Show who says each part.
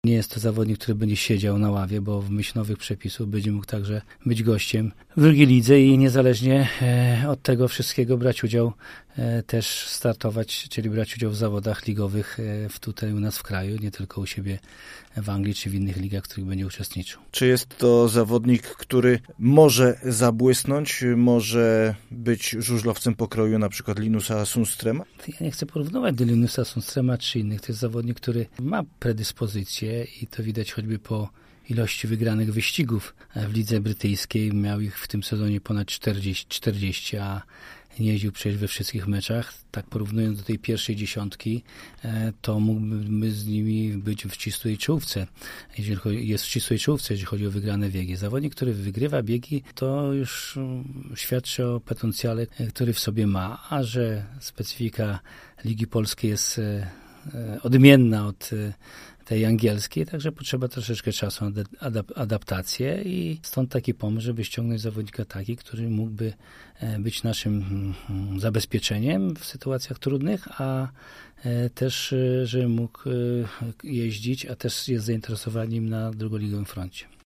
Speaker 1: Nie jest to zawodnik, który będzie siedział na ławie, bo w myśl nowych przepisów będzie mógł także być gościem w drugiej lidze i niezależnie od tego wszystkiego brać udział, też startować, czyli brać udział w zawodach ligowych tutaj u nas w kraju, nie tylko u siebie w Anglii czy w innych ligach, w których będzie uczestniczył.
Speaker 2: Czy jest to zawodnik, który może zabłysnąć, może być żużlowcem pokroju na przykład Linusa Sundströma?
Speaker 1: Ja nie chcę porównywać do Linusa Sundströma czy innych. To jest zawodnik, który ma predyspozycje i to widać choćby po ilości wygranych wyścigów w lidze brytyjskiej. Miał ich w tym sezonie ponad 40, a nie jeździł przecież we wszystkich meczach. Tak porównując do tej pierwszej dziesiątki, to mógłby z nimi być w ścisłej czołówce. Jest w ścisłej czołówce, jeżeli chodzi o wygrane biegi. Zawodnik, który wygrywa biegi, to już świadczy o potencjale, który w sobie ma, a że specyfika Ligi Polskiej jest odmienna od tej angielskiej, także potrzeba troszeczkę czasu na adaptację i stąd taki pomysł, żeby ściągnąć zawodnika taki, który mógłby być naszym zabezpieczeniem w sytuacjach trudnych, a też, żeby mógł jeździć, a też jest zainteresowaniem na drugoligowym froncie.